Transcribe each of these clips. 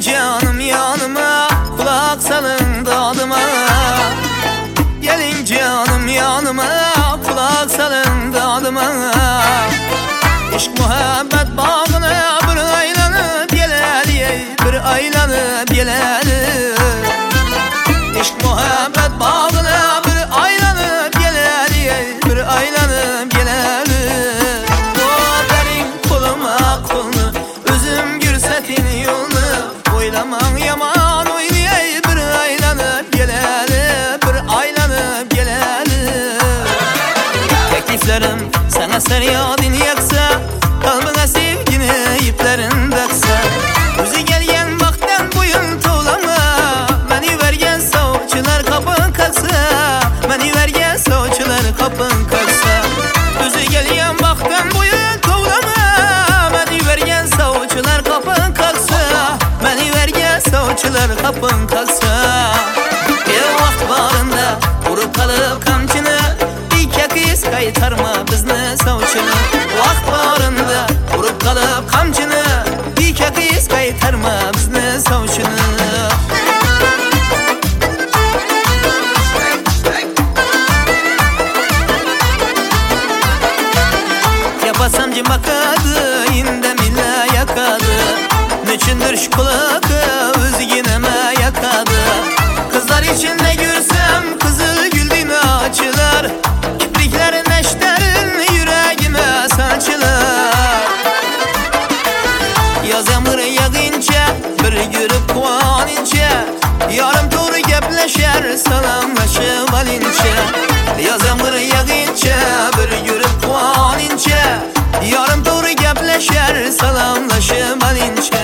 canım yanıma, kulak salın dadıma. Gelin canım yanıma, kulak salın dadıma. İşk muhabbet bağına bir aylanıp geleli, bir aylanıp geleli. İşk muhabbet bağına bir aylanıp geleli, bir aylanıp geleli. O benim kuluma kulunu, özüm gürsetin yolunu. Oylaman yaman oynayay, bir aylanıp geleli, bir aylanıp geleli. Tekliflerim sana seryadın yaksa, kalbine sevgini iplerin taksa. Yüzü gelgen baktan boyun toğlama, beni vergen savcılar kapın kalsa. Beni vergen savcılar kapın kalsa. Yüzü gelgen baktan boyun toğlama, beni vergen savcılar kapın kalsa. Beni vergen savcılar kapın kalsa. Bir vakt barında vurup kalıp kamçını, iki kız kaytarma bizni savcını. Vakt barında vurup kalıp kamçını, iki kız kaytarma bizni savcını. Yapasam cimakadı, indemile yakadı. Nöçündür şu kulakı, özgüneme yakadı. Kızlar içinde görsem kızıl güldüğünü açılar. Kipriklerin eşlerin yüreğime saçılar. Yaz yağmuru yağınca, bir görüp kuanınca, yarım doğru gepleşer salamlaşıp alınca. Yaz yağmuru yağınca, bir görüp kuanınca, yarım doğru gepleşer salamlaşıp alınca.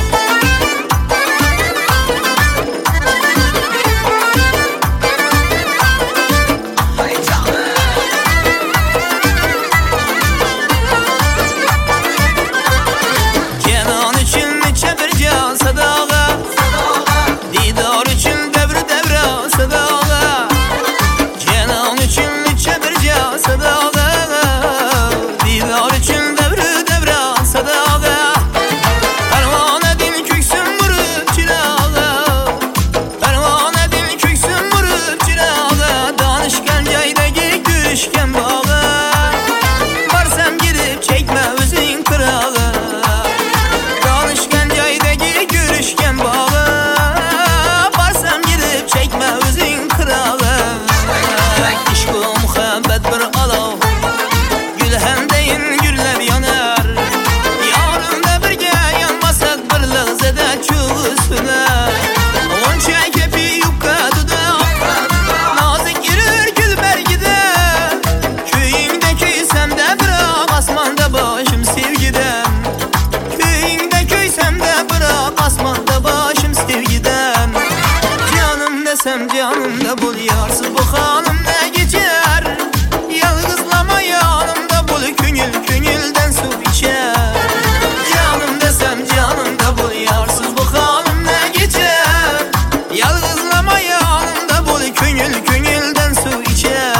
Desem canımda bul yarsız bu hanım ne geçer. Yalgızlama yanımda bul, künül künülden su içer. Canım desem canımda bul yarsız bu hanım ne geçer. Yalgızlama yanımda bul, künül künülden su içer.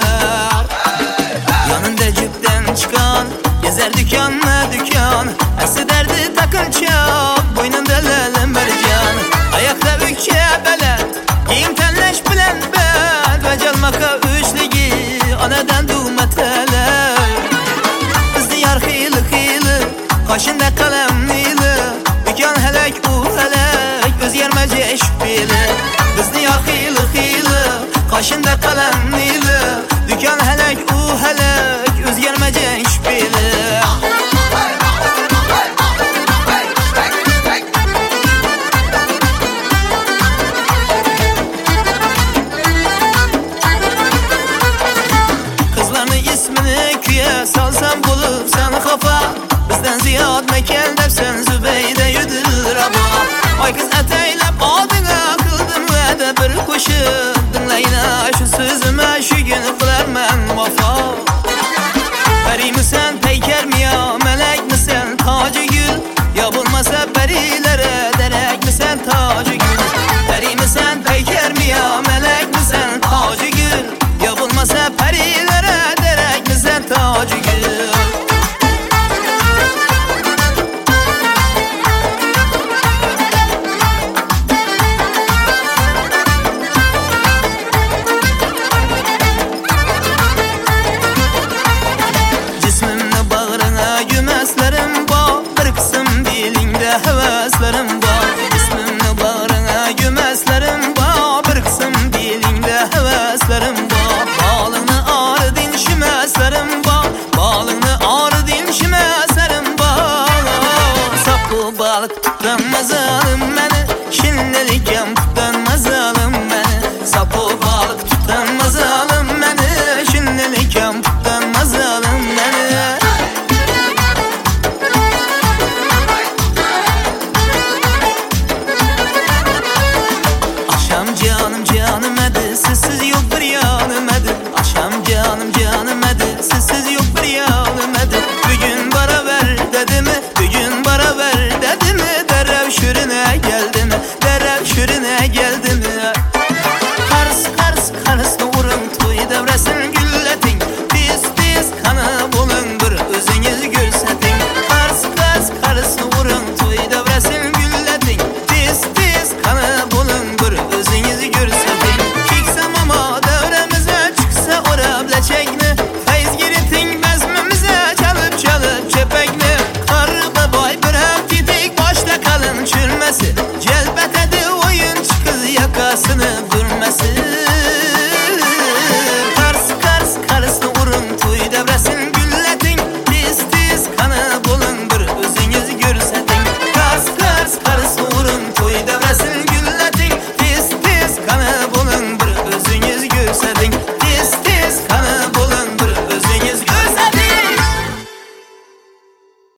Yanında cüpten çıkan, gezer dükkanla dükkan. Esi derdi takınca, boynunda lele mercan. Ayakta ülke belet, giyim tenleş bilen ben. Ve calmaka üçlüğü, anadan doğmatele. Biz diyar hıylı hıylı, kaşında kalem neyli. Dükkan helek u helek, öz yermece eşbili. Biz diyar hıylı hıylı, kaşında kalem neyli. Dükkan helek u helek, öz yermece eşbili. Salsam bulup sen kafa, bizden ziyad mekel dersen Zübeyde yüdür ama. Ay kız eteylep adına kıldım ve de bir kuşu. Dinleyine şu sözüme, şu günü kılar men vafa. Peri mi sen, peyker mi ya, melek mi sen, tacı gül. Ya bulmasa perilere, derek mi sen, tacı gül. Peri mi sen, peyker mi ya, melek mi sen, tacı gül. Ya bulmasa perilere, derek mi sen, tacı gül. Sizsiz yok bir yanım edi. Akşam canım canım edi. Sizsiz yok bir yanım edi. Bugün bara ver dedi mi? Bugün bara ver dedi mi? Derrev şürüne geldi mi? Derrev şürüne geldi mi? Kars kars karslı vurun toy devresin gülletin. Pis pis kanı bulun bir özünüz görsetin. Kars kars karslı vurun toy devresin gülletin. Pis pis kanı bulun bir özünüz görsetin. Çıksam ama devremize çıksa ora bilecekni. Feyz giritin bezmimize çalıp çalıp çepekni. Karıda boy bir haftidik başta kalın çürmesi. Celbet edi oyun çıkız yakasını.